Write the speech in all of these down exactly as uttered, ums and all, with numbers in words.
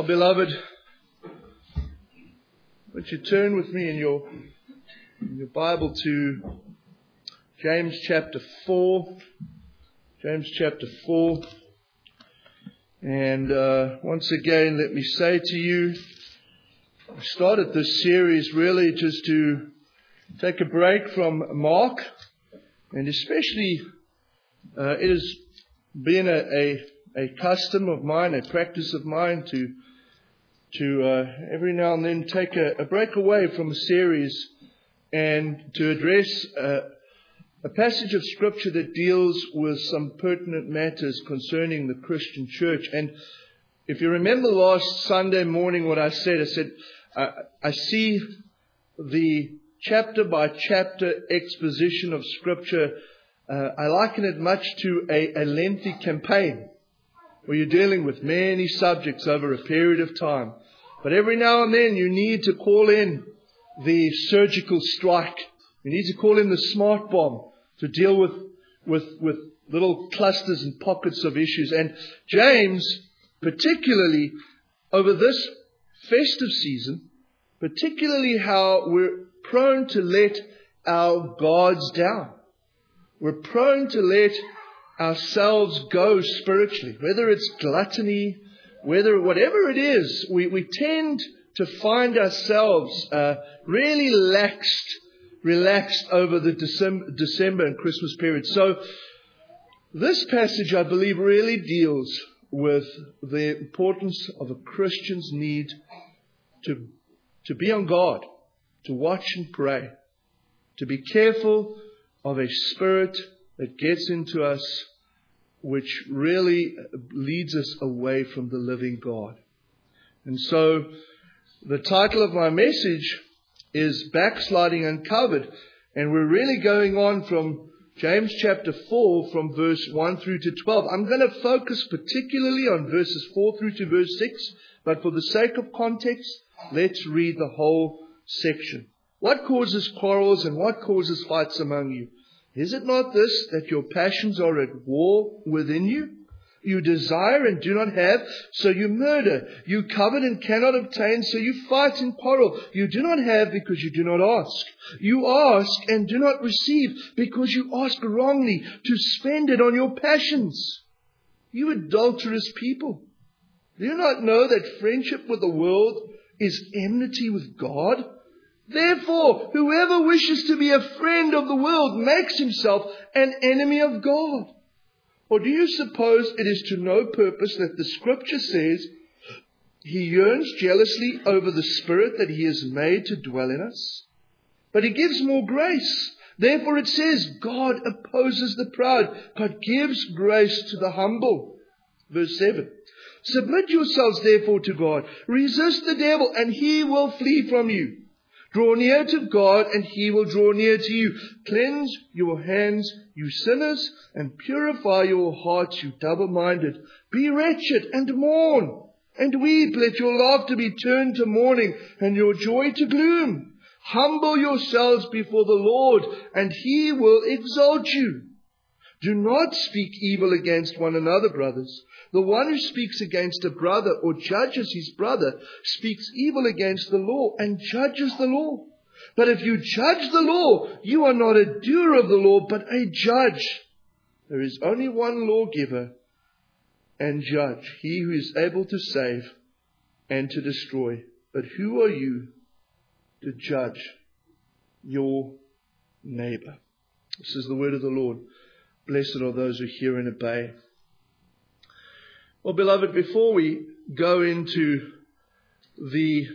Well, beloved, would you turn with me in your, in your Bible to James chapter four. James chapter four. And uh, once again, let me say to you, I started this series really just to take a break from Mark. And especially, uh, it has been a, a, a custom of mine, a practice of mine to to uh, every now and then take a, a break away from a series and to address uh, a passage of Scripture that deals with some pertinent matters concerning the Christian church. And if you remember last Sunday morning what I said, I said, uh, I see the chapter by chapter exposition of Scripture. Uh, I liken it much to a, a lengthy campaign where you're dealing with many subjects over a period of time. But every now and then you need to call in the surgical strike. You need to call in the smart bomb to deal with, with, with little clusters and pockets of issues. And James, particularly over this festive season, particularly how we're prone to let our guards down. We're prone to let ourselves go spiritually, whether it's gluttony, whether whatever it is, we, we tend to find ourselves uh, really laxed, relaxed over the December, December and Christmas period. So this passage, I believe, really deals with the importance of a Christian's need to, to be on guard, to watch and pray, to be careful of a spirit that gets into us, which really leads us away from the living God. And so the title of my message is Backsliding Uncovered. And we're really going on from James chapter four, from verse one through to twelve. I'm going to focus particularly on verses four through to verse six. But for the sake of context, let's read the whole section. What causes quarrels and what causes fights among you? Is it not this, that your passions are at war within you? You desire and do not have, so you murder. You covet and cannot obtain, so you fight and quarrel. You do not have because you do not ask. You ask and do not receive because you ask wrongly to spend it on your passions. You adulterous people, do you not know that friendship with the world is enmity with God? Therefore, whoever wishes to be a friend of the world makes himself an enemy of God. Or do you suppose it is to no purpose that the Scripture says, He yearns jealously over the Spirit that He has made to dwell in us? But He gives more grace. Therefore it says, God opposes the proud, but gives grace to the humble. Verse seven. Submit yourselves therefore to God. Resist the devil, and he will flee from you. Draw near to God, and He will draw near to you. Cleanse your hands, you sinners, and purify your hearts, you double-minded. Be wretched and mourn, and weep. Let your laughter be turned to mourning, and your joy to gloom. Humble yourselves before the Lord, and He will exalt you. Do not speak evil against one another, brothers. The one who speaks against a brother or judges his brother speaks evil against the law and judges the law. But if you judge the law, you are not a doer of the law, but a judge. There is only one lawgiver and judge, He who is able to save and to destroy. But who are you to judge your neighbor? This is the word of the Lord. Blessed are those who hear and obey. Well, beloved, before we go into the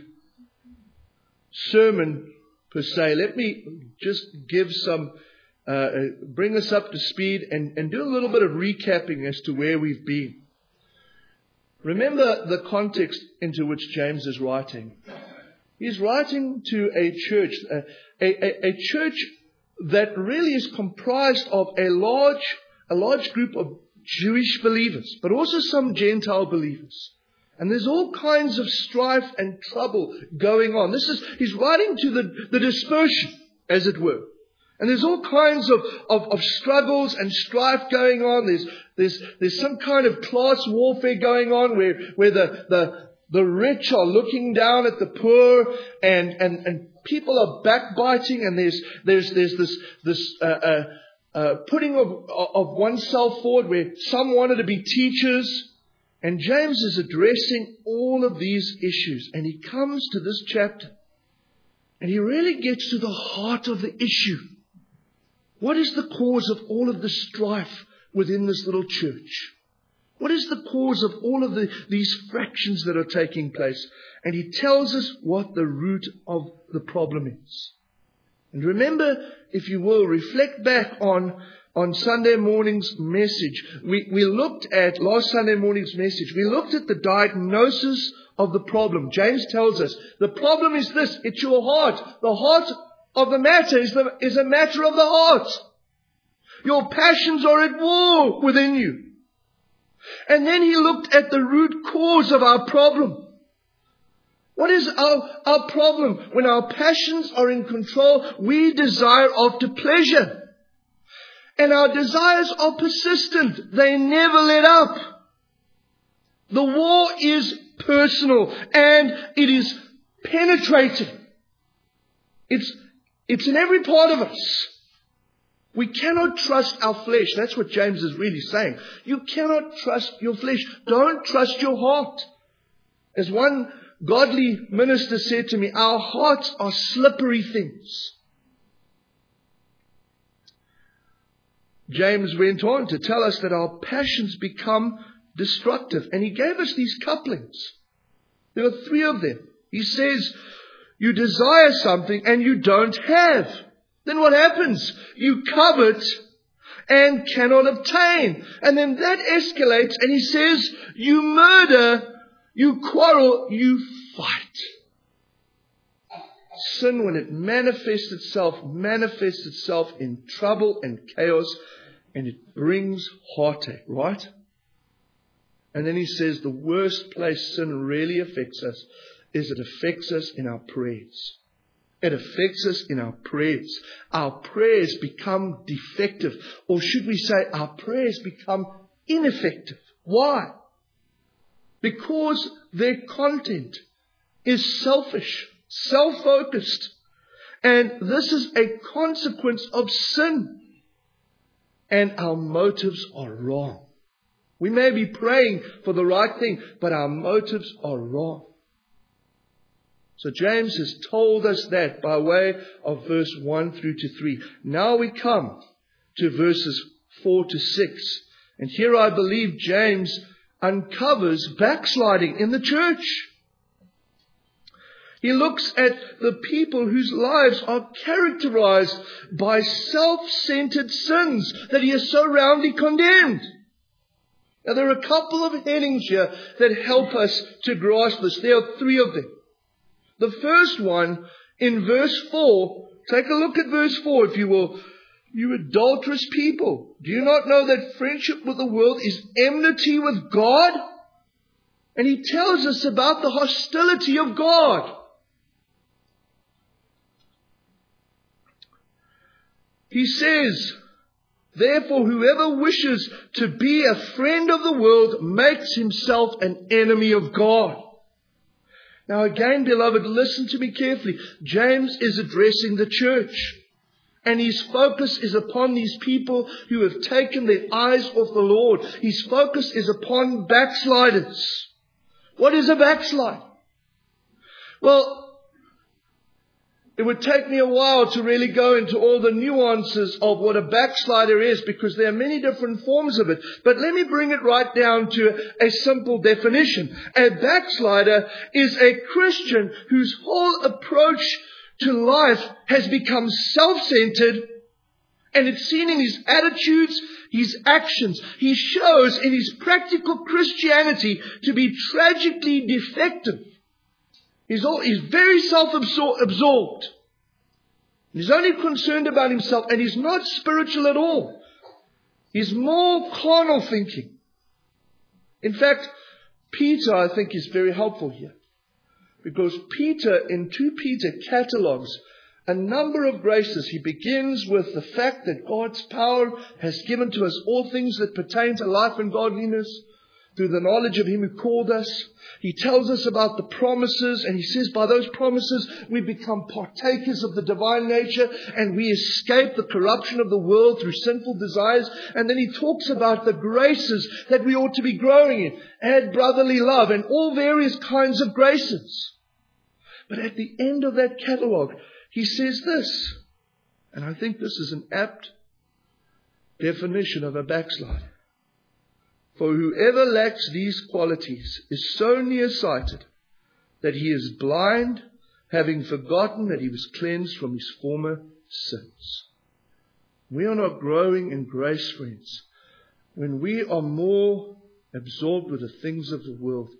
sermon per se, let me just give some, uh, bring us up to speed and, and do a little bit of recapping as to where we've been. Remember the context into which James is writing. He's writing to a church, a, a, a church that really is comprised of a large, a large group of Jewish believers, but also some Gentile believers. And there's all kinds of strife and trouble going on. This is, he's writing to the, the dispersion, as it were. And there's all kinds of, of, of struggles and strife going on. There's, there's, there's some kind of class warfare going on where, where the, the, The rich are looking down at the poor, and, and, and people are backbiting, and there's, there's, there's this, this, uh, uh, uh, putting of, of oneself forward where some wanted to be teachers. And James is addressing all of these issues, and he comes to this chapter, and he really gets to the heart of the issue. What is the cause of all of the strife within this little church? What is the cause of all of the, these fractions that are taking place? And he tells us what the root of the problem is. And remember, if you will, reflect back on, on Sunday morning's message. We, we looked at, last Sunday morning's message, we looked at the diagnosis of the problem. James tells us, the problem is this, it's your heart. The heart of the matter is, the, is a matter of the heart. Your passions are at war within you. And then he looked at the root cause of our problem. What is our, our problem? When our passions are in control, we desire after pleasure. And our desires are persistent. They never let up. The war is personal and it is penetrating. It's, it's in every part of us. We cannot trust our flesh. That's what James is really saying. You cannot trust your flesh. Don't trust your heart. As one godly minister said to me, our hearts are slippery things. James went on to tell us that our passions become destructive. And he gave us these couplings. There are three of them. He says, you desire something and you don't have. Then what happens? You covet and cannot obtain. And then that escalates and he says, you murder, you quarrel, you fight. Sin, when it manifests itself, manifests itself in trouble and chaos, and it brings heartache, right? And then he says the worst place sin really affects us is it affects us in our prayers. It affects us in our prayers. Our prayers become defective. Or should we say our prayers become ineffective. Why? Because their content is selfish, self-focused. And this is a consequence of sin. And our motives are wrong. We may be praying for the right thing, but our motives are wrong. So James has told us that by way of verse one through to three. Now we come to verses four to six. And here I believe James uncovers backsliding in the church. He looks at the people whose lives are characterized by self-centered sins that he has so roundly condemned. Now there are a couple of headings here that help us to grasp this. There are three of them. The first one, in verse four, take a look at verse four if you will. You adulterous people, do you not know that friendship with the world is enmity with God? And he tells us about the hostility of God. He says, therefore, whoever wishes to be a friend of the world makes himself an enemy of God. Now again, beloved, listen to me carefully. James is addressing the church. And his focus is upon these people who have taken their eyes off the Lord. His focus is upon backsliders. What is a backslide? Well, it would take me a while to really go into all the nuances of what a backslider is, because there are many different forms of it. But let me bring it right down to a simple definition. A backslider is a Christian whose whole approach to life has become self-centered, and it's seen in his attitudes, his actions. He shows in his practical Christianity to be tragically defective. He's, all, he's very self-absorbed. He's only concerned about himself, and he's not spiritual at all. He's more carnal thinking. In fact, Peter, I think, is very helpful here. Because Peter, in Second Peter, catalogues a number of graces. He begins with the fact that God's power has given to us all things that pertain to life and godliness. through the knowledge of Him who called us. He tells us about the promises, and He says by those promises we become partakers of the divine nature and we escape the corruption of the world through sinful desires. And then He talks about the graces that we ought to be growing in. Add brotherly love and all various kinds of graces. But at the end of that catalogue, He says this, and I think this is an apt definition of a backslider. For whoever lacks these qualities is so nearsighted that he is blind, having forgotten that he was cleansed from his former sins. We are not growing in grace, friends, when we are more absorbed with the things of the world.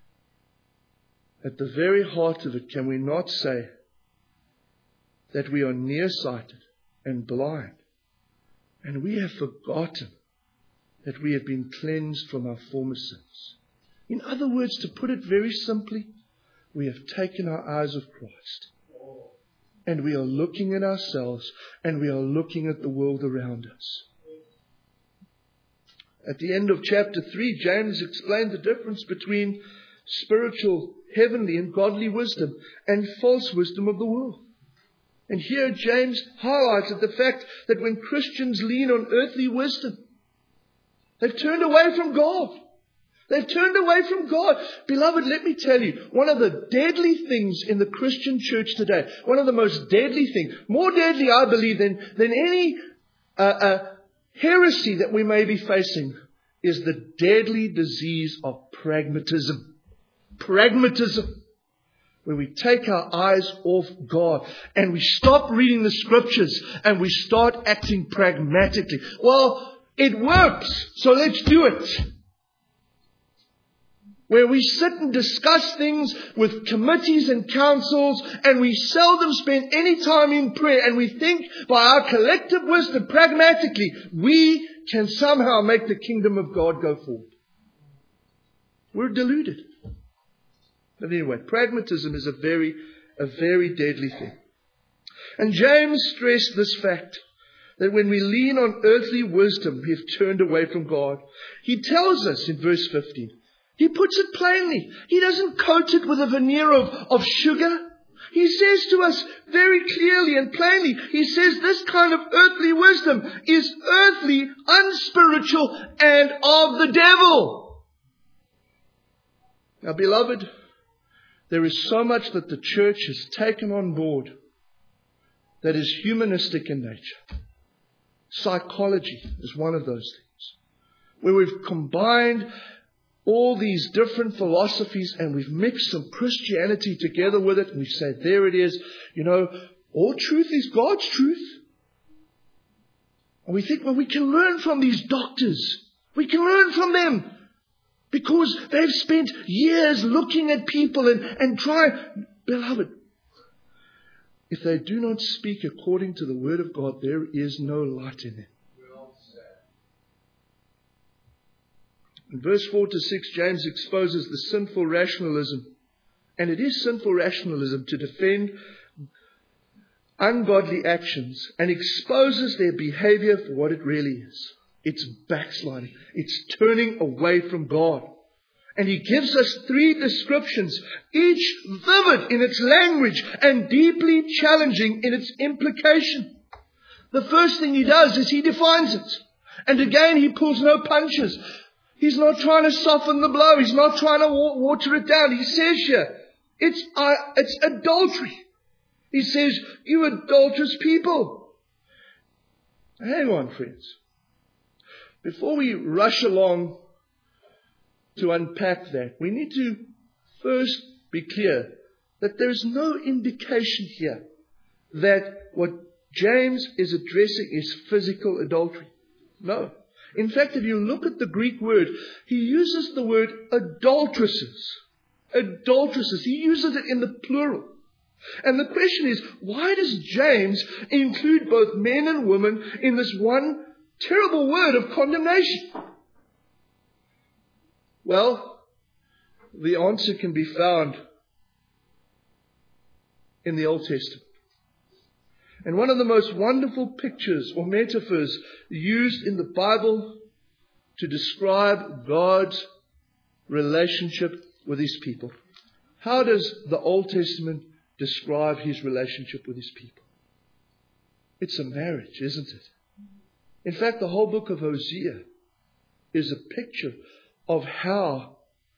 At the very heart of it, can we not say that we are nearsighted and blind, and we have forgotten that we have been cleansed from our former sins? In other words, to put it very simply, we have taken our eyes off Christ. And we are looking at ourselves and we are looking at the world around us. At the end of chapter three, James explained the difference between spiritual, heavenly and godly wisdom and false wisdom of the world. And here James highlighted the fact that when Christians lean on earthly wisdom, they've turned away from God. They've turned away from God. Beloved, let me tell you, one of the deadly things in the Christian church today, one of the most deadly things, more deadly, I believe, than, than any uh, uh, heresy that we may be facing, is the deadly disease of pragmatism. Pragmatism. Where we take our eyes off God and we stop reading the scriptures and we start acting pragmatically. Well, it works, so let's do it. Where we sit and discuss things with committees and councils and we seldom spend any time in prayer, and we think by our collective wisdom, pragmatically, we can somehow make the kingdom of God go forward. We're deluded. But anyway, pragmatism is a very, a very deadly thing. And James stressed this fact, that when we lean on earthly wisdom, we have turned away from God. He tells us in verse fifteen. He puts it plainly. He doesn't coat it with a veneer of, of sugar. He says to us very clearly and plainly, he says this kind of earthly wisdom is earthly, unspiritual, and of the devil. Now, beloved, there is so much that the church has taken on board that is humanistic in nature. Psychology is one of those things, where we've combined all these different philosophies and we've mixed some Christianity together with it, and we say, there it is. You know, all truth is God's truth. And we think, well, we can learn from these doctors. We can learn from them because they've spent years looking at people and, and trying. Beloved, if they do not speak according to the word of God, there is no light in them. In verse four to six, James exposes the sinful rationalism. And it is sinful rationalism to defend ungodly actions and exposes their behavior for what it really is. It's backsliding. It's turning away from God. And he gives us three descriptions, each vivid in its language and deeply challenging in its implication. The first thing he does is he defines it. And again, he pulls no punches. He's not trying to soften the blow. He's not trying to water it down. He says here, it's, uh, it's adultery. He says, you adulterous people. Hang on, friends. Before we rush along to unpack that, we need to first be clear that there is no indication here that what James is addressing is physical adultery. No. In fact, if you look at the Greek word, he uses the word adulteresses. Adulteresses. He uses it in the plural. And the question is, why does James include both men and women in this one terrible word of condemnation? Well, the answer can be found in the Old Testament. And one of the most wonderful pictures or metaphors used in the Bible to describe God's relationship with His people. How does the Old Testament describe His relationship with His people? It's a marriage, isn't it? In fact, the whole book of Hosea is a picture of how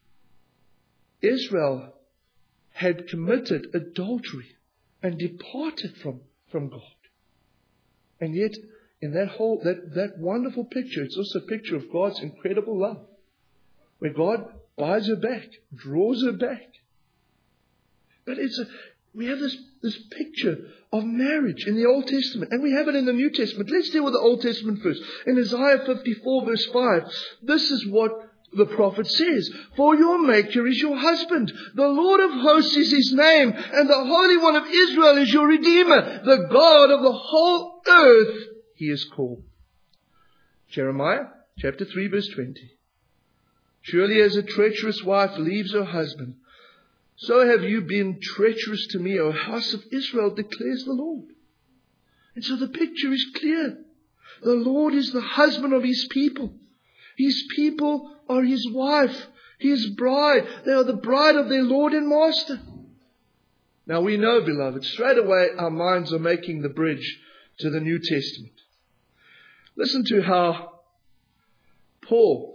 Israel had committed adultery and departed from, from God. And yet, in that whole, that, that wonderful picture, it's also a picture of God's incredible love, where God buys her back, draws her back. But it's a, we have this, this picture of marriage in the Old Testament, and we have it in the New Testament. Let's deal with the Old Testament first. In Isaiah fifty-four verse five, this is what the prophet says. For your Maker is your husband. The Lord of hosts is His name, and the Holy One of Israel is your Redeemer. The God of the whole earth He is called. Jeremiah chapter three verse twenty. Surely as a treacherous wife leaves her husband, so have you been treacherous to me, O house of Israel, declares the Lord. And so the picture is clear. The Lord is the husband of His people. His people are His wife, His bride. They are the bride of their Lord and Master. Now we know, beloved, straight away our minds are making the bridge to the New Testament. Listen to how Paul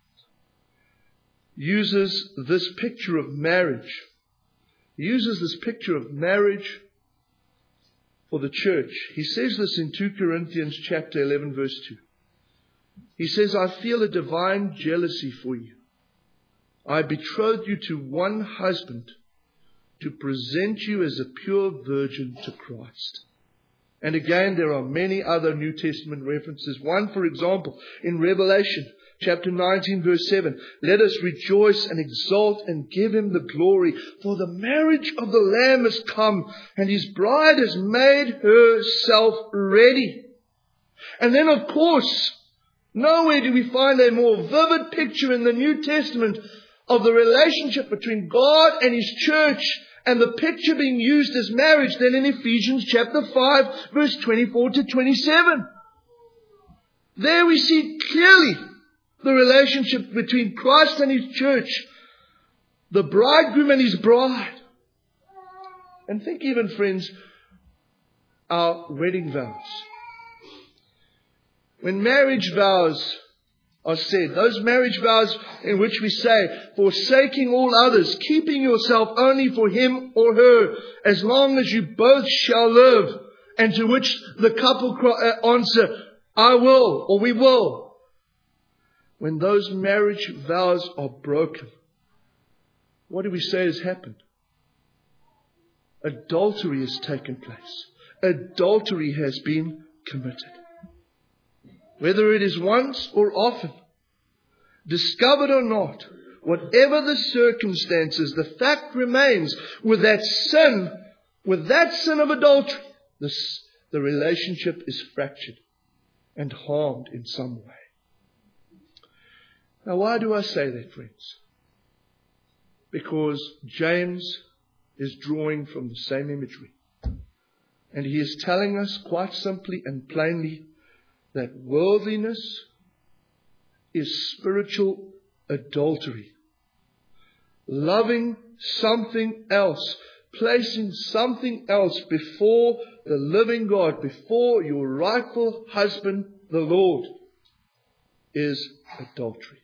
uses this picture of marriage. He uses this picture of marriage for the church. He says this in Second Corinthians chapter eleven verse two. He says, I feel a divine jealousy for you. I betrothed you to one husband to present you as a pure virgin to Christ. And again, there are many other New Testament references. One, for example, in Revelation chapter nineteen verse seven. Let us rejoice and exult and give Him the glory. For the marriage of the Lamb has come, and His bride has made herself ready. And then, of course, nowhere do we find a more vivid picture in the New Testament of the relationship between God and His church, and the picture being used as marriage than in Ephesians chapter five verse twenty-four to twenty-seven. There we see clearly the relationship between Christ and His church, the bridegroom and His bride. And think even, friends, our wedding vows. When marriage vows are said, those marriage vows in which we say, forsaking all others, keeping yourself only for him or her, as long as you both shall live, and to which the couple answer, I will, or we will. When those marriage vows are broken, what do we say has happened? Adultery has taken place. Adultery has been committed. Whether it is once or often, discovered or not, whatever the circumstances, the fact remains, with that sin, with that sin of adultery, this, the relationship is fractured and harmed in some way. Now, why do I say that, friends? Because James is drawing from the same imagery. And he is telling us quite simply and plainly that worldliness is spiritual adultery. Loving something else, placing something else before the living God, before your rightful husband, the Lord, is adultery.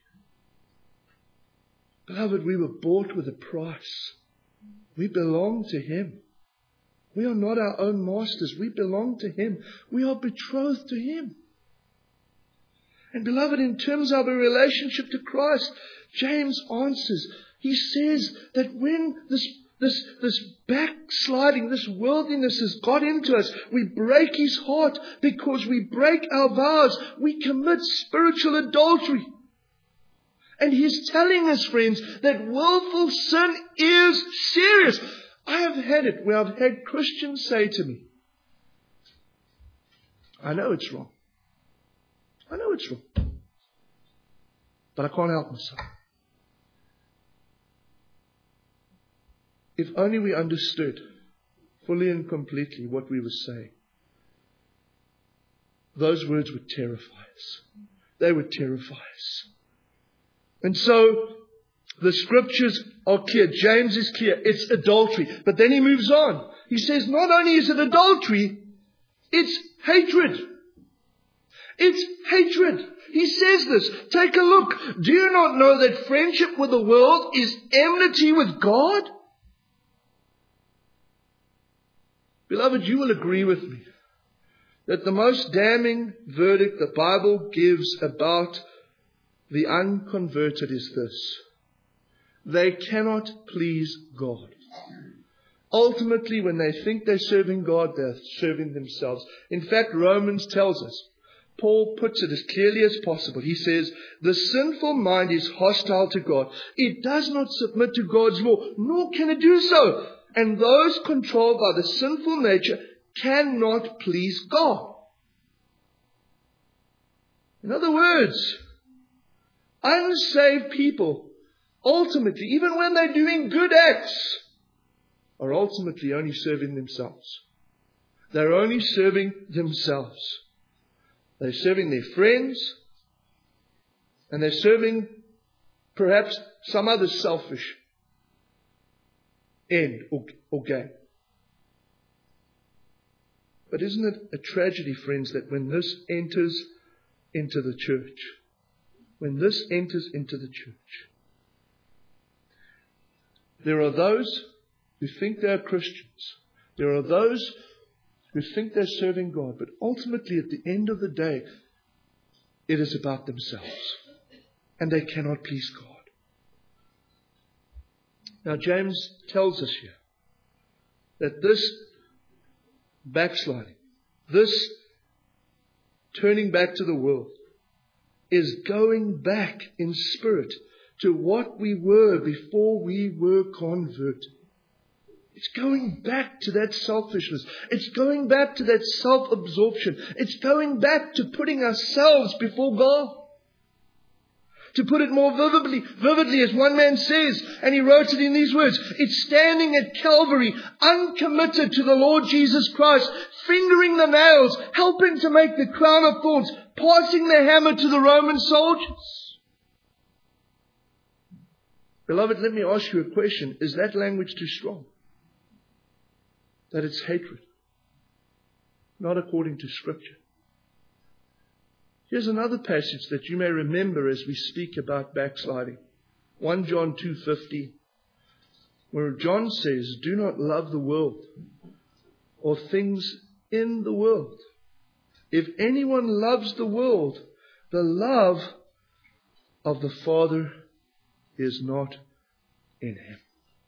Beloved, we were bought with a price. We belong to Him. We are not our own masters. We belong to Him. We are betrothed to Him. And beloved, in terms of a relationship to Christ, James answers. He says that when this, this, this backsliding, this worldliness has got into us, we break His heart because we break our vows. We commit spiritual adultery. And He's telling us, friends, that willful sin is serious. I have had it where I've had Christians say to me, I know it's wrong. I know it's wrong. But I can't help myself. If only we understood fully and completely what we were saying. Those words would terrify us. They would terrify us. And so, The scriptures are clear. James is clear. It's adultery. But then he moves on. He says not only is it adultery, it's hatred. It's hatred. He says this. Take a look. Do you not know that friendship with the world is enmity with God? Beloved, you will agree with me that the most damning verdict the Bible gives about the unconverted is this. They cannot please God. Ultimately, when they think they're serving God, they're serving themselves. In fact, Romans tells us, Paul puts it as clearly as possible. He says, the sinful mind is hostile to God. It does not submit to God's law, nor can it do so. And those controlled by the sinful nature cannot please God. In other words, unsaved people, ultimately, even when they're doing good acts, are ultimately only serving themselves. They're only serving themselves. They're serving their friends, and they're serving perhaps some other selfish end or, or gain. But isn't it a tragedy, friends, that when this enters into the church, when this enters into the church, there are those who think they are Christians. There are those who think they're serving God. But ultimately, at the end of the day, it is about themselves. And they cannot please God. Now, James tells us here that this backsliding, this turning back to the world, is going back in spirit to what we were before we were converted. It's going back to that selfishness. It's going back to that self-absorption. It's going back to putting ourselves before God. To put it more vividly, vividly, as one man says, and he wrote it in these words, it's standing at Calvary, uncommitted to the Lord Jesus Christ, fingering the nails, helping to make the crown of thorns, passing the hammer to the Roman soldiers. Beloved, let me ask you a question. Is that language too strong? That it's hatred? Not according to Scripture. Here's another passage that you may remember as we speak about backsliding. First John two fifty, where John says, do not love the world or things in the world. If anyone loves the world, the love of the Father is not in him.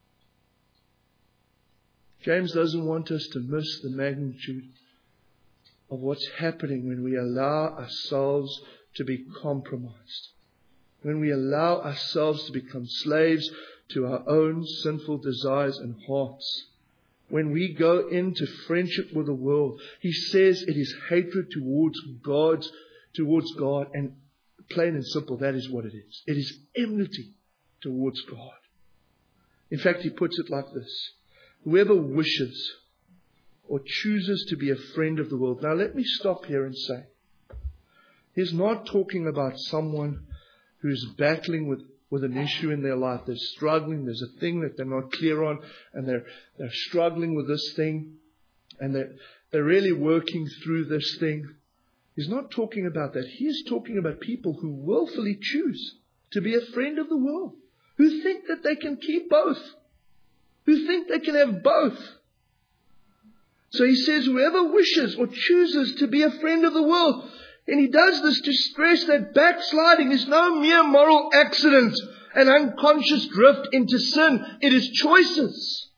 James doesn't want us to miss the magnitude of what's happening when we allow ourselves to be compromised. When we allow ourselves to become slaves to our own sinful desires and hearts. When we go into friendship with the world, he says it is hatred towards God's, towards God. And plain and simple, that is what it is. It is enmity towards God. In fact, he puts it like this. Whoever wishes or chooses to be a friend of the world. Now let me stop here and say, he's not talking about someone who's battling with, with an issue in their life. They're struggling. There's a thing that they're not clear on, and they're, they're struggling with this thing, and they're, they're really working through this thing. He's not talking about that. He is talking about people who willfully choose to be a friend of the world, who think that they can keep both, who think they can have both. So he says, whoever wishes or chooses to be a friend of the world, and he does this to stress that backsliding is no mere moral accident, an unconscious drift into sin. It is choices.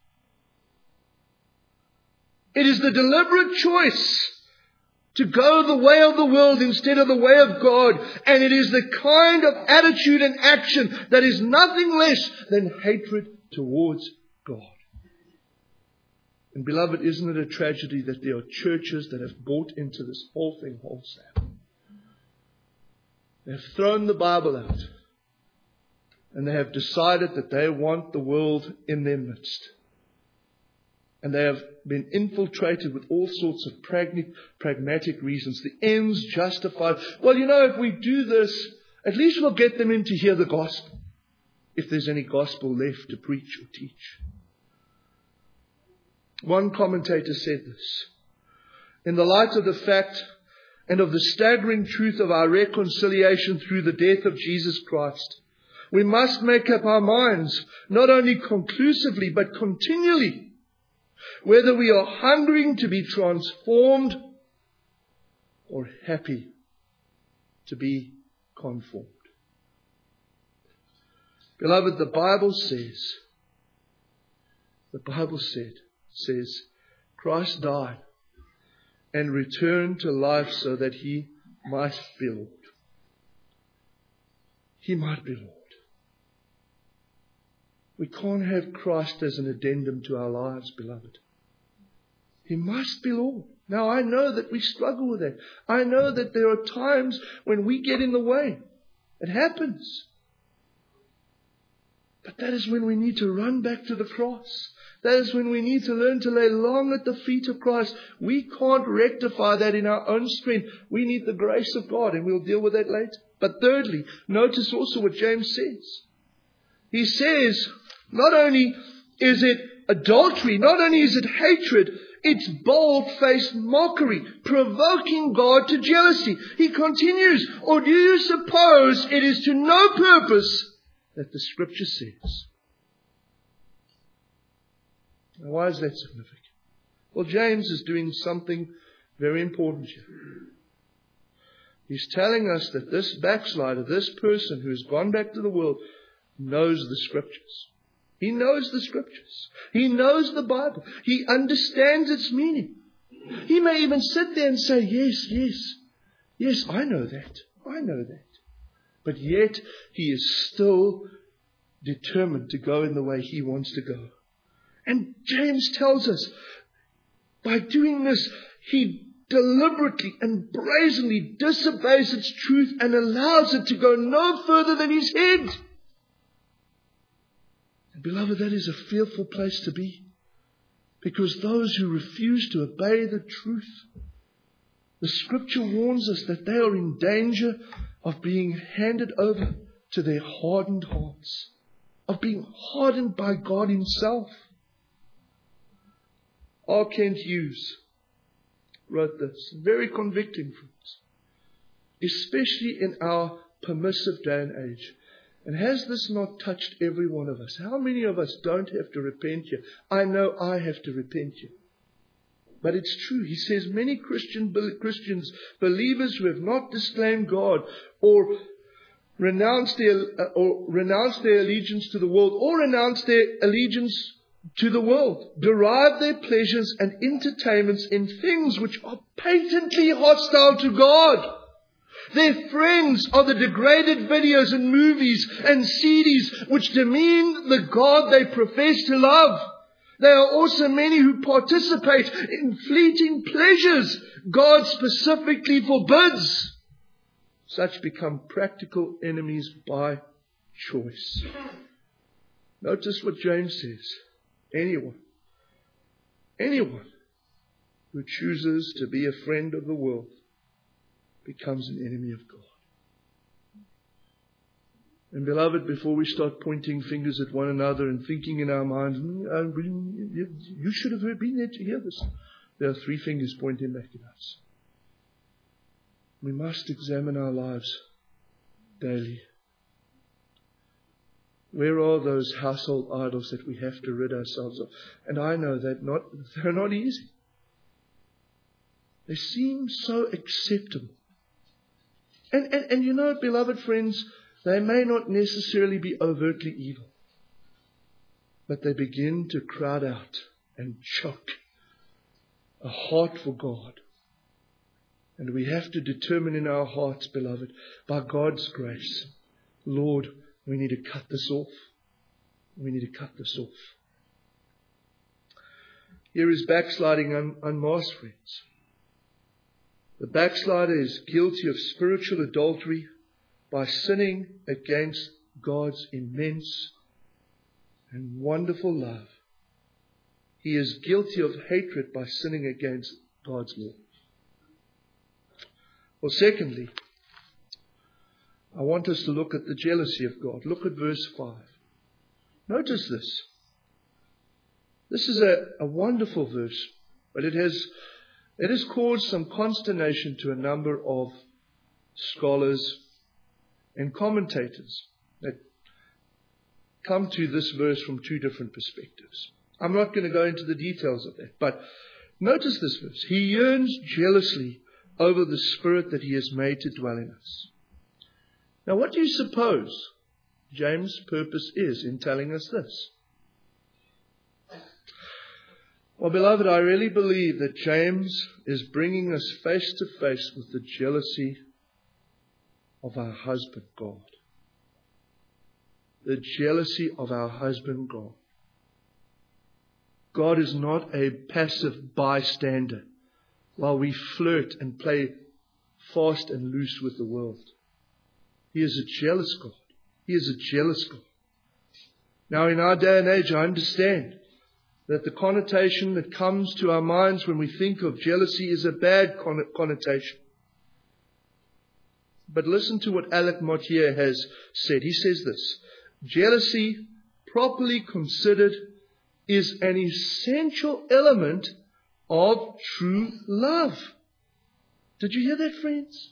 It is the deliberate choice to go the way of the world instead of the way of God. And it is the kind of attitude and action that is nothing less than hatred towards God. And beloved, isn't it a tragedy that there are churches that have bought into this whole thing wholesale? They have thrown the Bible out. And they have decided that they want the world in their midst. And they have been infiltrated with all sorts of pragmatic, pragmatic reasons. The ends justified. Well, you know, if we do this, at least we'll get them in to hear the gospel. if there's any gospel left to preach or teach. One commentator said this: in the light of the fact and of the staggering truth of our reconciliation through the death of Jesus Christ, we must make up our minds, not only conclusively, but continually, whether we are hungering to be transformed or happy to be conformed. Beloved, the Bible says, the Bible said, says, Christ died and returned to life so that He might be Lord. He might be Lord. We can't have Christ as an addendum to our lives, beloved. He must be Lord. Now, I know that we struggle with that. I know that there are times when we get in the way. It happens. But that is when we need to run back to the cross. That is when we need to learn to lay long at the feet of Christ. We can't rectify that in our own strength. We need the grace of God, and we'll deal with that later. But thirdly, notice also what James says. He says, not only is it adultery, not only is it hatred, it's bold-faced mockery, provoking God to jealousy. He continues, or do you suppose it is to no purpose that the Scripture says? Now, why is that significant? Well, James is doing something very important here. He's telling us that this backslider, this person who has gone back to the world, knows the Scriptures. He knows the Scriptures. He knows the Bible. He understands its meaning. He may even sit there and say, yes, yes, yes, I know that. I know that. But yet, he is still determined to go in the way he wants to go. And James tells us, by doing this, he deliberately and brazenly disobeys its truth and allows it to go no further than his head. And beloved, that is a fearful place to be. Because those who refuse to obey the truth, the Scripture warns us that they are in danger of being handed over to their hardened hearts, of being hardened by God Himself. R. Kent Hughes wrote this, very convicting for us, especially in our permissive day and age. And has this not touched every one of us? How many of us don't have to repent here? I know I have to repent here. But it's true. He says many Christian Christians, believers who have not disclaimed God or renounced their or renounced their allegiance to the world or renounced their allegiance to the world, derive their pleasures and entertainments in things which are patently hostile to God. Their friends are the degraded videos and movies and C Ds which demean the God they profess to love. There are also many who participate in fleeting pleasures God specifically forbids. Such become practical enemies by choice. Notice what James says. Anyone, anyone who chooses to be a friend of the world becomes an enemy of God. And beloved, before we start pointing fingers at one another and thinking in our minds, you should have been there to hear this, there are three fingers pointing back at us. We must examine our lives daily. Where are those household idols that we have to rid ourselves of? And I know that not they're not easy. They seem so acceptable. And, and, and you know, beloved friends, they may not necessarily be overtly evil. But they begin to crowd out and choke a heart for God. And we have to determine in our hearts, beloved, by God's grace, Lord, we need to cut this off. We need to cut this off. Here is backsliding un- unmasked, friends. The backslider is guilty of spiritual adultery by sinning against God's immense and wonderful love. He is guilty of hatred by sinning against God's law. Well, secondly, I want us to look at the jealousy of God. Look at verse five. Notice this. This is a, a wonderful verse, but it has, it has caused some consternation to a number of scholars and commentators that come to this verse from two different perspectives. I'm not going to go into the details of that, but notice this verse. He yearns jealously over the Spirit that He has made to dwell in us. Now, what do you suppose James' purpose is in telling us this? Well, beloved, I really believe that James is bringing us face to face with the jealousy of our husband, God. The jealousy of our husband, God. God is not a passive bystander while we flirt and play fast and loose with the world. He is a jealous God. He is a jealous God. Now, in our day and age, I understand that the connotation that comes to our minds when we think of jealousy is a bad connotation. But listen to what Alec Mottier has said. He says this: jealousy, properly considered, is an essential element of true love. Did you hear that, friends?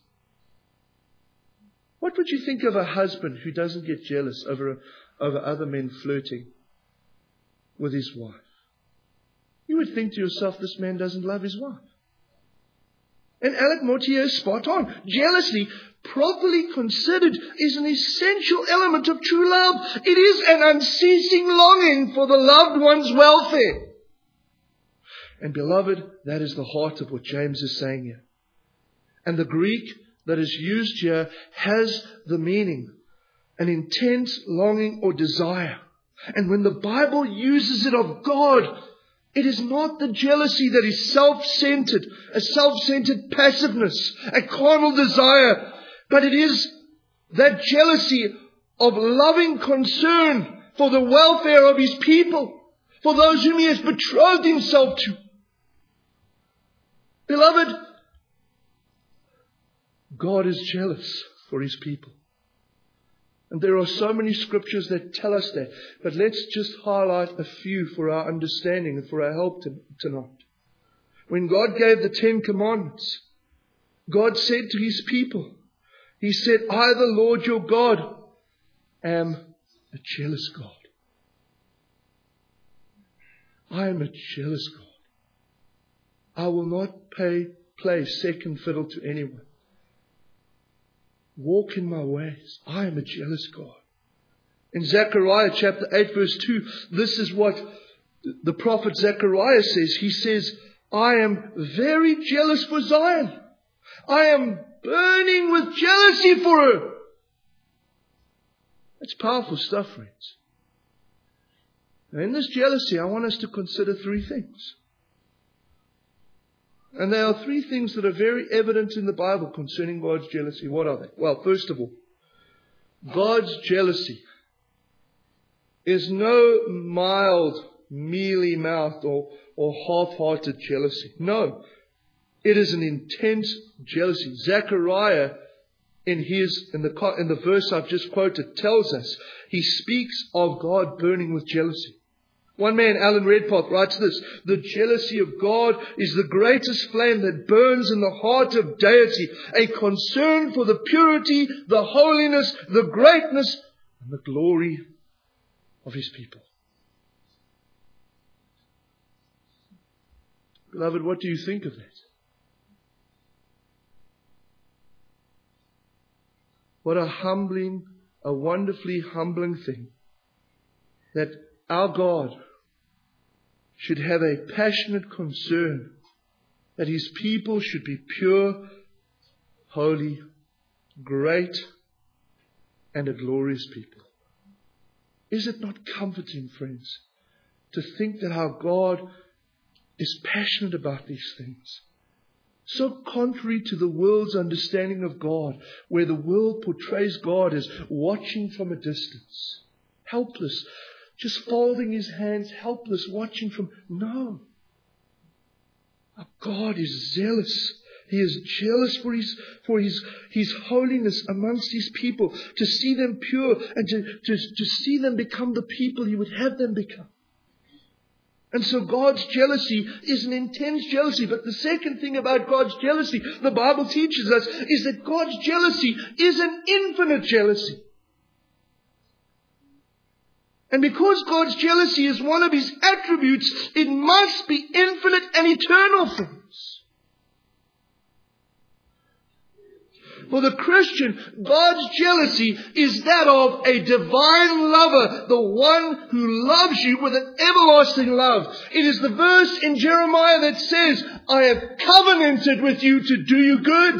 What would you think of a husband who doesn't get jealous over, over other men flirting with his wife? You would think to yourself, this man doesn't love his wife. And Alec Mottier is spot on. Jealousy, properly considered, is an essential element of true love. It is an unceasing longing for the loved one's welfare. And beloved, that is the heart of what James is saying here. And the Greek that is used here has the meaning, an intense longing or desire. And when the Bible uses it of God, it is not the jealousy that is self-centered, a self-centered passiveness, a carnal desire, but it is that jealousy of loving concern for the welfare of His people, for those whom He has betrothed Himself to. Beloved, God is jealous for His people. And there are so many scriptures that tell us that. But let's just highlight a few for our understanding and for our help tonight. When God gave the Ten Commandments, God said to His people, He said, I, the Lord your God, am a jealous God. I am a jealous God. I will not pay, play second fiddle to anyone. Walk in my ways. I am a jealous God. In Zechariah chapter eight verse two, this is what the prophet Zechariah says. He says, I am very jealous for Zion. I am burning with jealousy for her. That's powerful stuff, friends. Now, in this jealousy, I want us to consider three things. And there are three things that are very evident in the Bible concerning God's jealousy. What are they? Well, first of all, God's jealousy is no mild, mealy-mouthed or, or half-hearted jealousy. No, it is an intense jealousy. Zechariah, in his in the in the verse I've just quoted, tells us he speaks of God burning with jealousy. One man, Alan Redpath, writes this: the jealousy of God is the greatest flame that burns in the heart of deity, a concern for the purity, the holiness, the greatness, and the glory of His people. Beloved, what do you think of that? What a humbling, a wonderfully humbling thing that our God should have a passionate concern that His people should be pure, holy, great, and a glorious people. Is it not comforting, friends, to think that our God is passionate about these things? So contrary to the world's understanding of God, where the world portrays God as watching from a distance, helpless, just folding His hands, helpless, watching from... No. Our God is zealous. He is jealous for his, for his, his holiness amongst his people, to see them pure and to, to, to see them become the people He would have them become. And so God's jealousy is an intense jealousy. But the second thing about God's jealousy, the Bible teaches us, is that God's jealousy is an infinite jealousy. And because God's jealousy is one of His attributes, it must be infinite and eternal things. For the Christian, God's jealousy is that of a divine lover, the one who loves you with an everlasting love. It is the verse in Jeremiah that says, I have covenanted with you to do you good.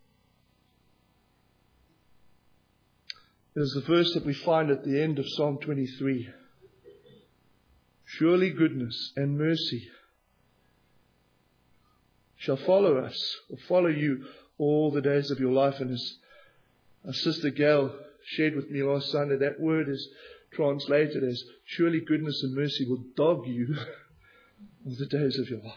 It is the verse that we find at the end of Psalm twenty-three. Surely goodness and mercy shall follow us, or follow you, all the days of your life. And as our sister Gail shared with me last Sunday, that word is translated as, surely goodness and mercy will dog you all the days of your life.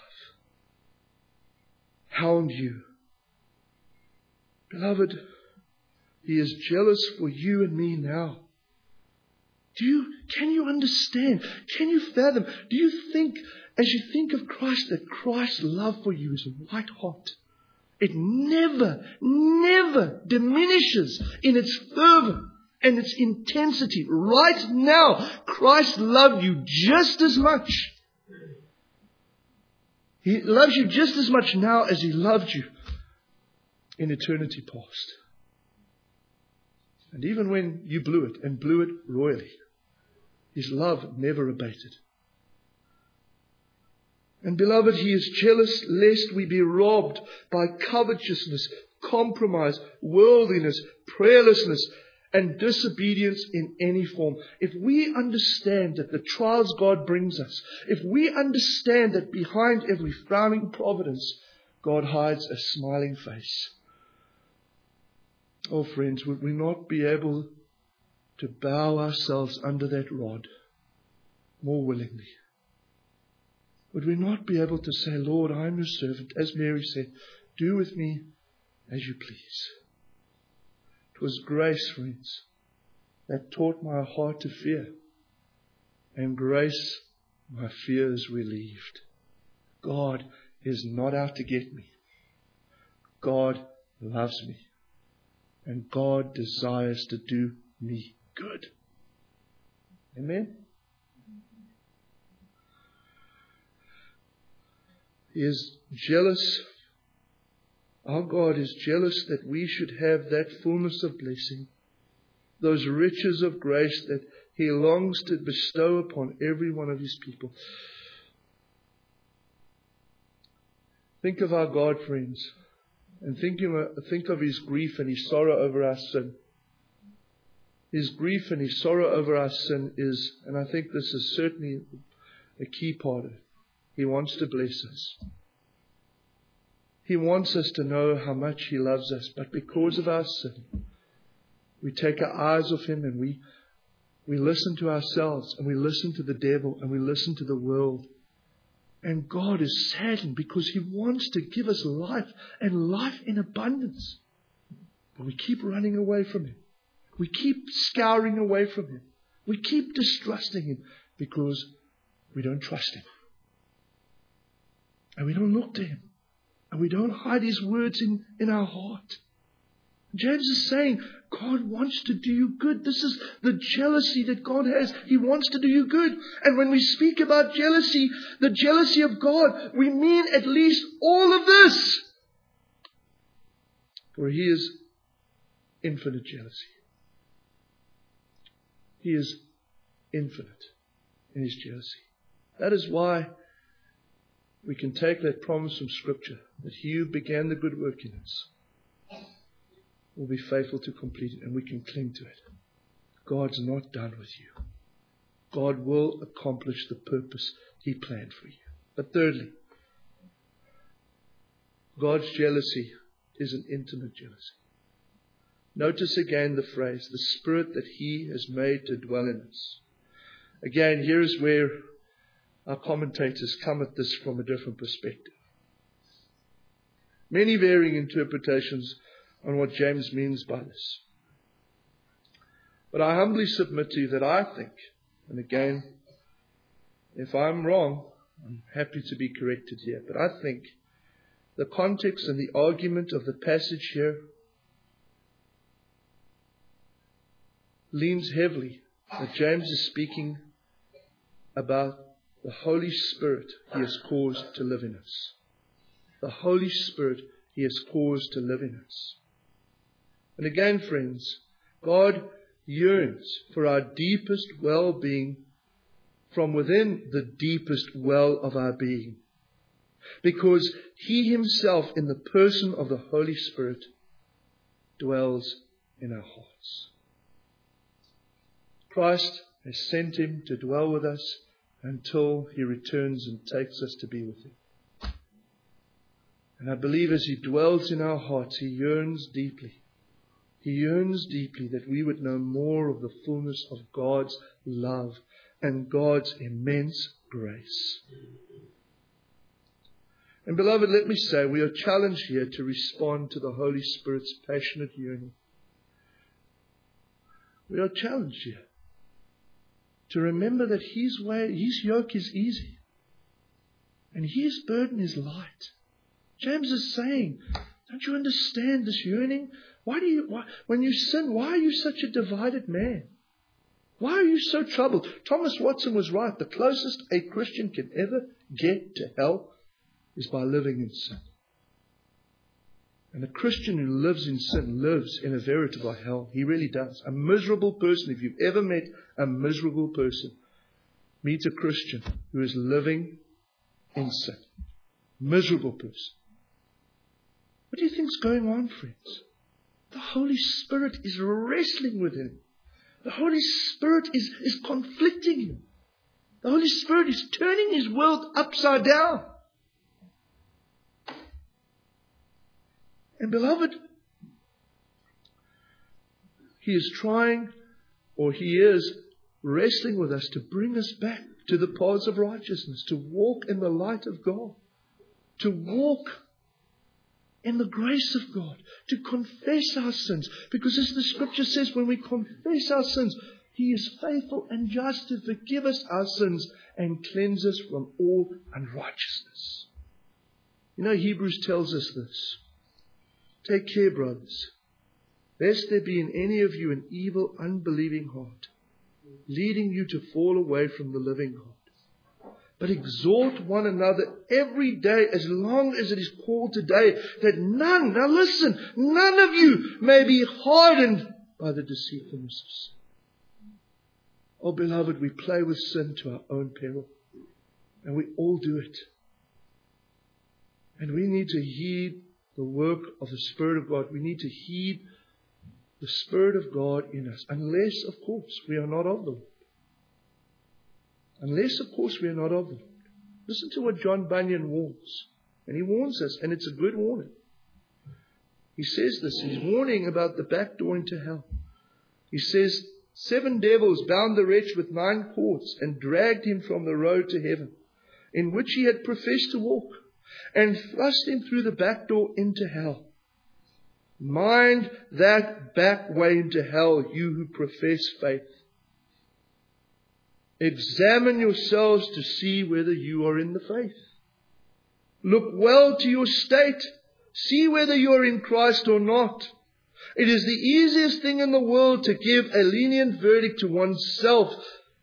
Hound you. Beloved, He is jealous for you and me now. Do you, can you understand? Can you fathom? Do you think, as you think of Christ, that Christ's love for you is white hot? It never, never diminishes in its fervor and its intensity. Right now, Christ loved you just as much. He loves you just as much now as He loved you in eternity past. And even when you blew it, and blew it royally, His love never abated. And beloved, He is jealous lest we be robbed by covetousness, compromise, worldliness, prayerlessness, and disobedience in any form. If we understand that the trials God brings us, if we understand that behind every frowning providence, God hides a smiling face. Oh friends, would we not be able to bow ourselves under that rod more willingly? Would we not be able to say, Lord, I am your servant, as Mary said, do with me as you please. It was grace, friends, that taught my heart to fear, and grace my fears relieved. God is not out to get me. God loves me, and God desires to do me good. Amen? He is jealous. Our God is jealous that we should have that fullness of blessing, those riches of grace that He longs to bestow upon every one of His people. Think of our God, friends, and think of, think of His grief and His sorrow over our sin. His grief and His sorrow over our sin is, and I think this is certainly a key part of it, He wants to bless us. He wants us to know how much He loves us. But because of our sin, we take our eyes off Him and we, we listen to ourselves and we listen to the devil and we listen to the world. And God is saddened because He wants to give us life and life in abundance. But we keep running away from Him. We keep scouring away from Him. We keep distrusting Him because we don't trust Him. And we don't look to Him. And we don't hide His words in, in our heart. James is saying, God wants to do you good. This is the jealousy that God has. He wants to do you good. And when we speak about jealousy, the jealousy of God, we mean at least all of this. For He is infinite jealousy. He is infinite in His jealousy. That is why we can take that promise from Scripture that He who began the good work in us will be faithful to complete it, and we can cling to it. God's not done with you. God will accomplish the purpose He planned for you. But thirdly, God's jealousy is an intimate jealousy. Notice again the phrase, the Spirit that He has made to dwell in us. Again, here is where our commentators come at this from a different perspective. Many varying interpretations on what James means by this. But I humbly submit to you that I think, and again, if I'm wrong, I'm happy to be corrected here, but I think the context and the argument of the passage here leans heavily that James is speaking about the Holy Spirit He has caused to live in us. The Holy Spirit He has caused to live in us. And again, friends, God yearns for our deepest well-being from within the deepest well of our being. Because He Himself, in the person of the Holy Spirit, dwells in our hearts. Christ has sent Him to dwell with us until He returns and takes us to be with Him. And I believe as He dwells in our hearts, He yearns deeply. He yearns deeply that we would know more of the fullness of God's love and God's immense grace. And beloved, let me say, we are challenged here to respond to the Holy Spirit's passionate yearning. We are challenged here to remember that His way, His yoke is easy, and His burden is light. James is saying, don't you understand this yearning? Why do you, why, when you sin, why are you such a divided man? Why are you so troubled? Thomas Watson was right. The closest a Christian can ever get to hell is by living in sin. And a Christian who lives in sin lives in a veritable hell. He really does. A miserable person, if you've ever met a miserable person, meet a Christian who is living in sin. Miserable person. What do you think is going on, friends? The Holy Spirit is wrestling with him. The Holy Spirit is, is conflicting him. The Holy Spirit is turning his world upside down. And beloved, He is trying, or He is wrestling with us to bring us back to the paths of righteousness, to walk in the light of God, to walk in the grace of God, to confess our sins. Because as the Scripture says, when we confess our sins, He is faithful and just to forgive us our sins and cleanse us from all unrighteousness. You know, Hebrews tells us this. Take care, brothers, lest there be in any of you an evil, unbelieving heart, leading you to fall away from the living God. But exhort one another every day, as long as it is called today, that none, now listen, none of you may be hardened by the deceitfulness of sin. Oh, beloved, we play with sin to our own peril, and we all do it. And we need to heed the work of the Spirit of God. We need to heed the Spirit of God in us. Unless, of course, we are not of the Lord. Unless, of course, we are not of the Lord. Listen to what John Bunyan warns. And he warns us, and it's a good warning. He says this. He's warning about the back door into hell. He says, seven devils bound the wretch with nine cords and dragged him from the road to heaven, in which he had professed to walk, and thrust him through the back door into hell. Mind that back way into hell, you who profess faith. Examine yourselves to see whether you are in the faith. Look well to your state. See whether you are in Christ or not. It is the easiest thing in the world to give a lenient verdict to oneself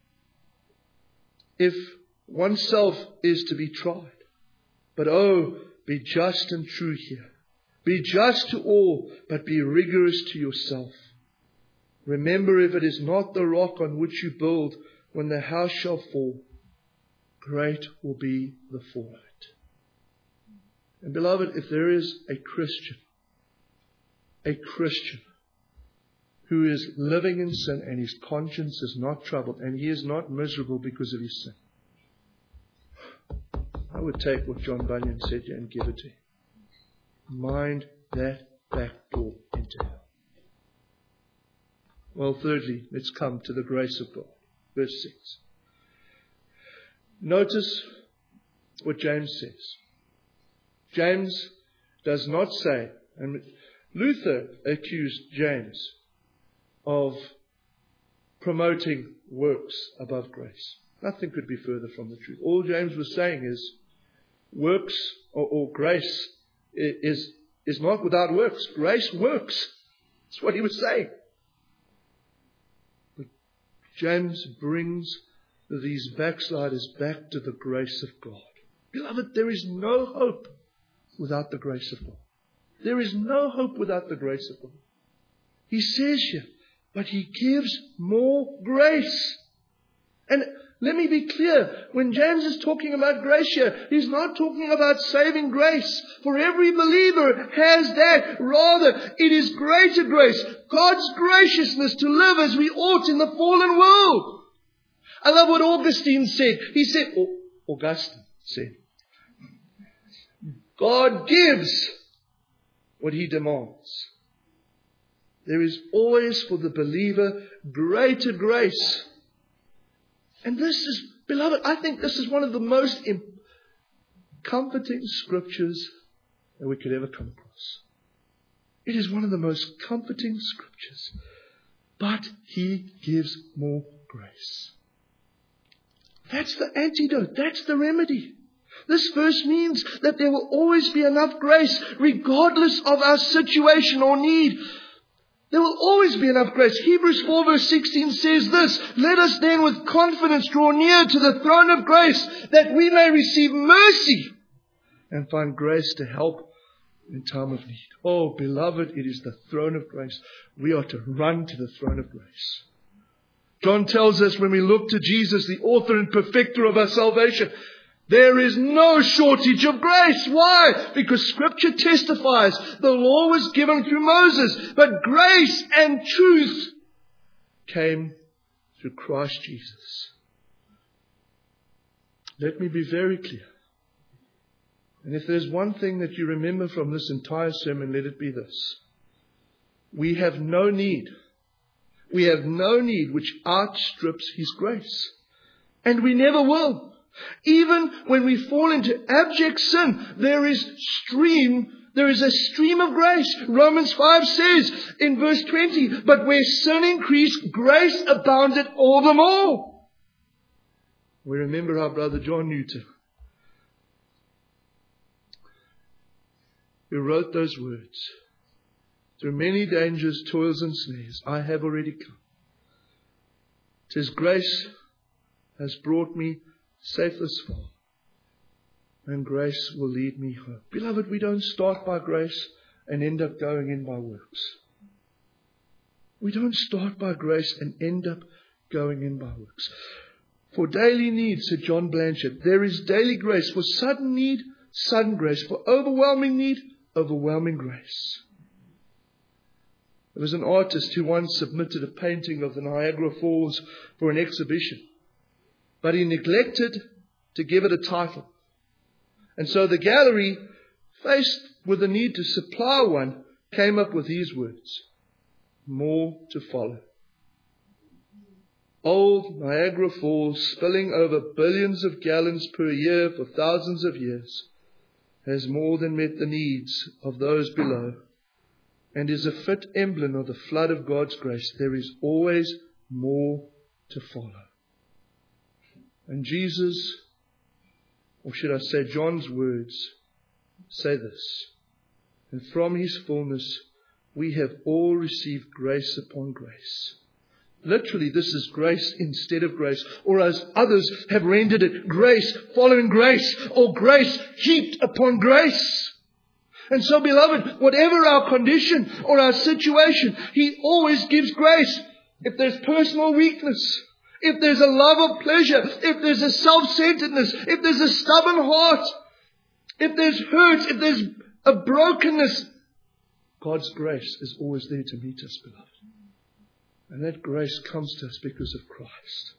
if oneself is to be tried. But oh, be just and true here. Be just to all, but be rigorous to yourself. Remember, if it is not the rock on which you build, when the house shall fall, great will be the fall of it. And beloved, if there is a Christian, a Christian who is living in sin and his conscience is not troubled and he is not miserable because of his sin, I would take what John Bunyan said here and give it to him. Mind that back door into hell. Well, thirdly, let's come to the grace of God. Verse six. Notice what James says. James does not say, and Luther accused James of promoting works above grace. Nothing could be further from the truth. All James was saying is works or, or grace is, is not without works. Grace works. That's what he was saying. But James brings these backsliders back to the grace of God. Beloved, there is no hope without the grace of God. There is no hope without the grace of God. He says here, but He gives more grace. And let me be clear, when James is talking about grace here, he's not talking about saving grace. For every believer has that. Rather, it is greater grace, God's graciousness to live as we ought in the fallen world. I love what Augustine said. He said, or Augustine said, God gives what He demands. There is always for the believer greater grace. And this is, beloved, I think this is one of the most comforting scriptures that we could ever come across. It is one of the most comforting scriptures. But He gives more grace. That's the antidote. That's the remedy. This verse means that there will always be enough grace regardless of our situation or need. There will always be enough grace. Hebrews four verse sixteen says this, let us then with confidence draw near to the throne of grace that we may receive mercy and find grace to help in time of need. Oh, beloved, it is the throne of grace. We are to run to the throne of grace. John tells us when we look to Jesus, the author and perfecter of our salvation, there is no shortage of grace. Why? Because Scripture testifies the law was given through Moses, but grace and truth came through Christ Jesus. Let me be very clear. And if there's one thing that you remember from this entire sermon, let it be this. We have no need. We have no need which outstrips His grace. And we never will. Even when we fall into abject sin, there is stream, there is a stream of grace. Romans five says in verse twenty, but where sin increased, grace abounded all the more. We remember our brother John Newton, who wrote those words, through many dangers, toils and snares, I have already come. It says, grace has brought me safe thus far, and grace will lead me home. Beloved, we don't start by grace and end up going in by works. We don't start by grace and end up going in by works. For daily need, said John Blanchard, there is daily grace. For sudden need, sudden grace. For overwhelming need, overwhelming grace. There was an artist who once submitted a painting of the Niagara Falls for an exhibition. But he neglected to give it a title. And so the gallery, faced with the need to supply one, came up with these words, more to follow. Old Niagara Falls, spilling over billions of gallons per year for thousands of years, has more than met the needs of those below, and is a fit emblem of the flood of God's grace. There is always more to follow. And Jesus, or should I say John's words, say this, and from His fullness we have all received grace upon grace. Literally, this is grace instead of grace, or as others have rendered it, grace following grace, or grace heaped upon grace. And so, beloved, whatever our condition or our situation, He always gives grace. If there's personal weakness, if there's a love of pleasure, if there's a self-centeredness, if there's a stubborn heart, if there's hurt, if there's a brokenness, God's grace is always there to meet us, beloved. And that grace comes to us because of Christ.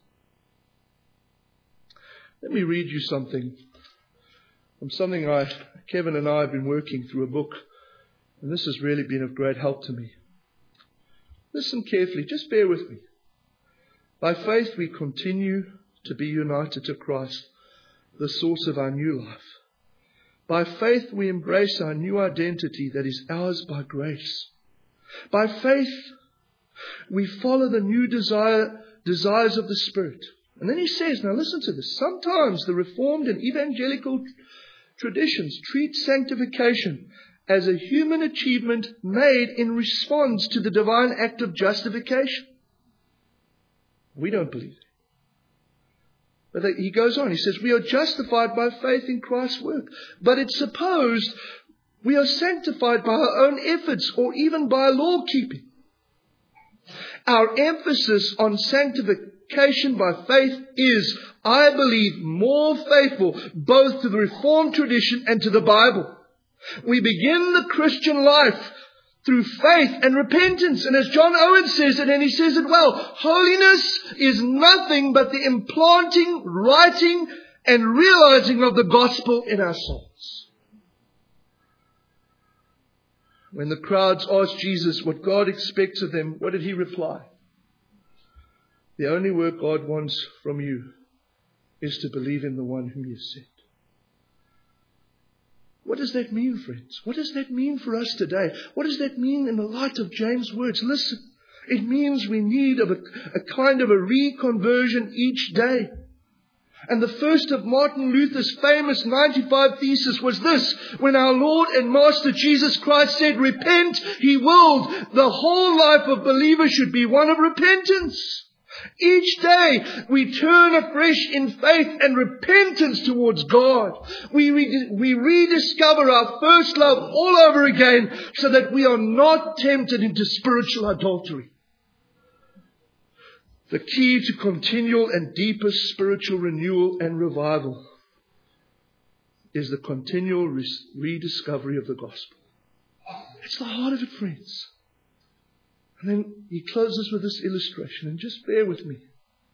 Let me read you something from something I, Kevin and I have been working through a book, and this has really been of great help to me. Listen carefully, just bear with me. By faith we continue to be united to Christ, the source of our new life. By faith we embrace our new identity that is ours by grace. By faith we follow the new desire, desires of the Spirit. And then he says, now listen to this, sometimes the Reformed and evangelical traditions treat sanctification as a human achievement made in response to the divine act of justification. We don't believe it. But he goes on, he says, we are justified by faith in Christ's work. But it's supposed we are sanctified by our own efforts or even by law keeping. Our emphasis on sanctification by faith is, I believe, more faithful both to the Reformed tradition and to the Bible. We begin the Christian life through faith and repentance. And as John Owen says it, and he says it well, holiness is nothing but the implanting, writing, and realizing of the gospel in our souls. When the crowds asked Jesus what God expects of them, what did he reply? The only work God wants from you is to believe in the one whom he has sent. What does that mean, friends? What does that mean for us today? What does that mean in the light of James' words? Listen, it means we need of a, a kind of a reconversion each day. And the first of Martin Luther's famous ninety-five Theses was this: when our Lord and Master Jesus Christ said, repent, he willed the whole life of believers should be one of repentance. Each day we turn afresh in faith and repentance towards God. We, re- we rediscover our first love all over again so that we are not tempted into spiritual adultery. The key to continual and deeper spiritual renewal and revival is the continual re- rediscovery of the gospel. It's the heart of it, friends. And then he closes with this illustration, and just bear with me.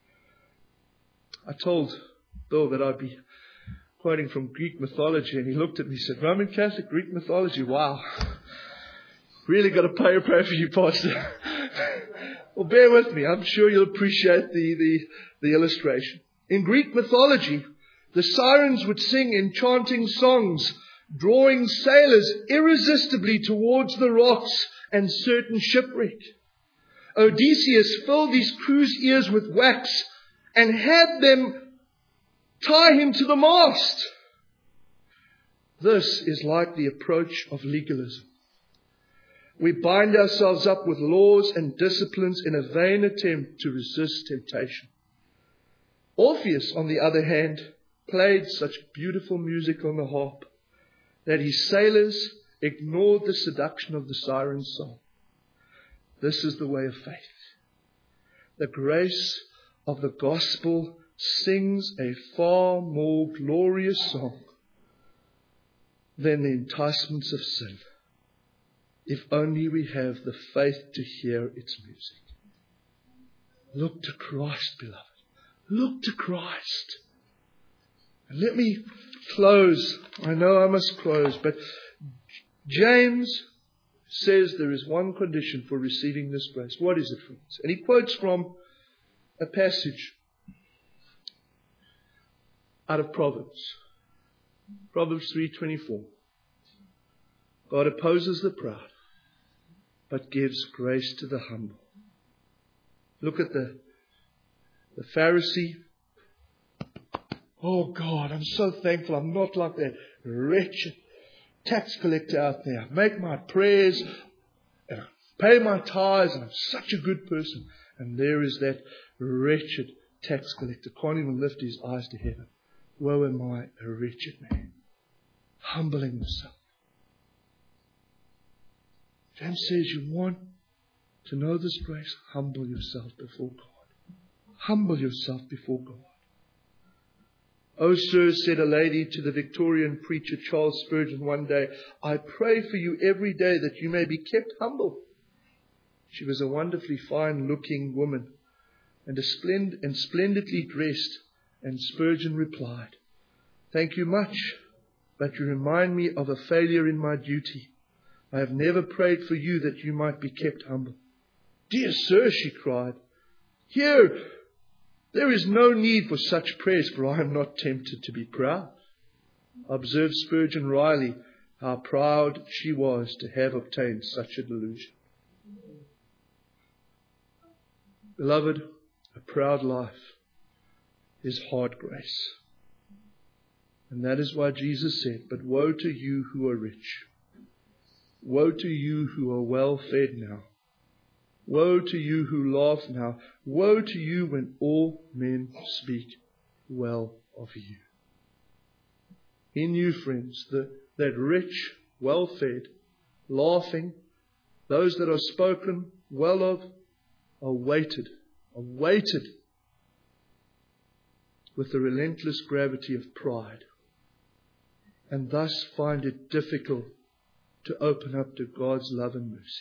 I told Bill that I'd be quoting from Greek mythology, and he looked at me and said, Roman Catholic Greek mythology, wow. Really got to pay a prayer for you, Pastor. Well, bear with me. I'm sure you'll appreciate the, the, the illustration. In Greek mythology, the sirens would sing enchanting songs, drawing sailors irresistibly towards the rocks and certain shipwreck. Odysseus filled his crew's ears with wax and had them tie him to the mast. This is like the approach of legalism. We bind ourselves up with laws and disciplines in a vain attempt to resist temptation. Orpheus, on the other hand, played such beautiful music on the harp that his sailors ignored the seduction of the siren's song. This is the way of faith. The grace of the gospel sings a far more glorious song than the enticements of sin, if only we have the faith to hear its music. Look to Christ, beloved. Look to Christ. And let me close. I know I must close, but James says there is one condition for receiving this grace. What is it, friends? And he quotes from a passage out of Proverbs. Proverbs three twenty-four. God opposes the proud, but gives grace to the humble. Look at the, the Pharisee. Oh God, I'm so thankful I'm not like that wretched tax collector out there. I make my prayers and I pay my tithes and I'm such a good person. And there is that wretched tax collector, can't even lift his eyes to heaven. Woe am I, a wretched man. Humbling himself. James says, you want to know this grace? Humble yourself before God. Humble yourself before God. Oh, sir, said a lady to the Victorian preacher Charles Spurgeon one day, I pray for you every day that you may be kept humble. She was a wonderfully fine-looking woman and, a splend- and splendidly dressed, and Spurgeon replied, thank you much, but you remind me of a failure in my duty. I have never prayed for you that you might be kept humble. Dear sir, she cried, here, there is no need for such prayers, for I am not tempted to be proud. Observe Spurgeon Riley, how proud she was to have obtained such a delusion. Beloved, a proud life is hard grace. And that is why Jesus said, but woe to you who are rich. Woe to you who are well fed now. Woe to you who laugh now. Woe to you when all men speak well of you. In you, friends, the, that rich, well-fed, laughing, those that are spoken well of, are weighted, are weighted with the relentless gravity of pride, and thus find it difficult to open up to God's love and mercy.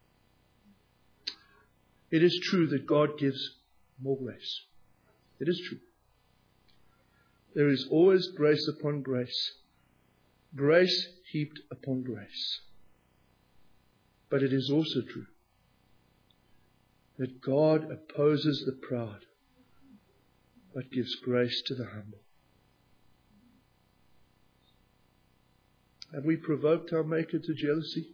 It is true that God gives more grace. It is true. There is always grace upon grace, grace heaped upon grace. But it is also true that God opposes the proud, but gives grace to the humble. Have we provoked our Maker to jealousy?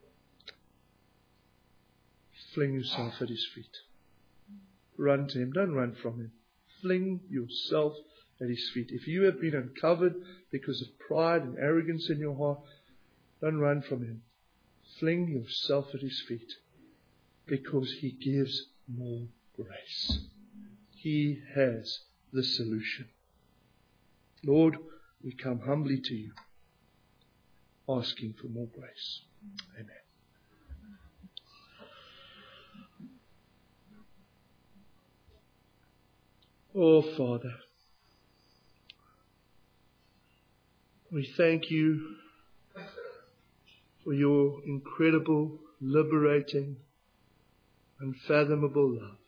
Fling yourself at His feet. Run to Him. Don't run from Him. Fling yourself at His feet. If you have been uncovered because of pride and arrogance in your heart, don't run from Him. Fling yourself at His feet, because He gives more grace. He has the solution. Lord, we come humbly to You, asking for more grace. Amen. Oh, Father, we thank You for Your incredible, liberating, unfathomable love.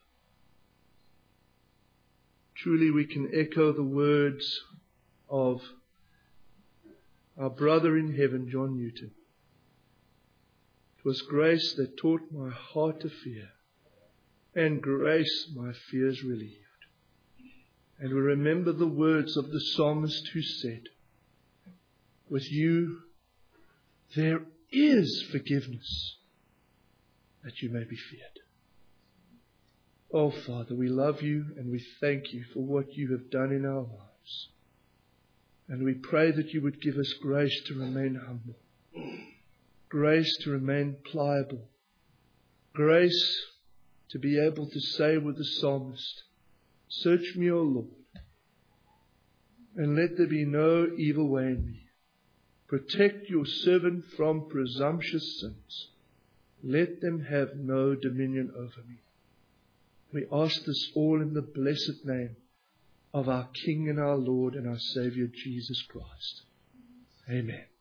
Truly we can echo the words of our brother in heaven, John Newton. It was grace that taught my heart to fear, and grace my fears relieved. And we remember the words of the psalmist who said, with You there is forgiveness, that You may be feared. Oh, Father, we love You and we thank You for what You have done in our lives. And we pray that You would give us grace to remain humble, grace to remain pliable, grace to be able to say with the psalmist, search me, O Lord, and let there be no evil way in me. Protect Your servant from presumptuous sins. Let them have no dominion over me. We ask this all in the blessed name of our King and our Lord and our Savior, Jesus Christ. Amen.